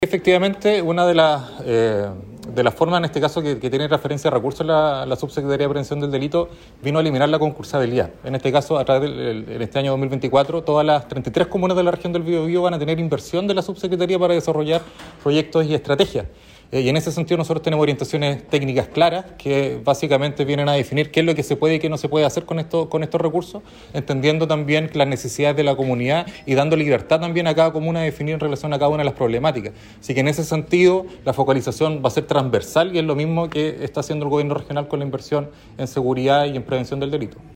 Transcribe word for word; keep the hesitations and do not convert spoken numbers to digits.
Efectivamente, una de las, eh, de las formas en este caso que, que tiene referencia a recursos la, la Subsecretaría de Prevención del Delito vino a eliminar la concursabilidad. En este caso, a través del en este año dos mil veinticuatro, todas las treinta y tres comunas de la región del Biobío van a tener inversión de la Subsecretaría para desarrollar proyectos y estrategias. Eh, y en ese sentido nosotros tenemos orientaciones técnicas claras que básicamente vienen a definir qué es lo que se puede y qué no se puede hacer con, esto, con estos recursos, entendiendo también las necesidades de la comunidad y dando libertad también a cada comuna de definir en relación a cada una de las problemáticas. Así que en ese sentido la focalización va a ser transversal y es lo mismo que está haciendo el gobierno regional con la inversión en seguridad y en prevención del delito.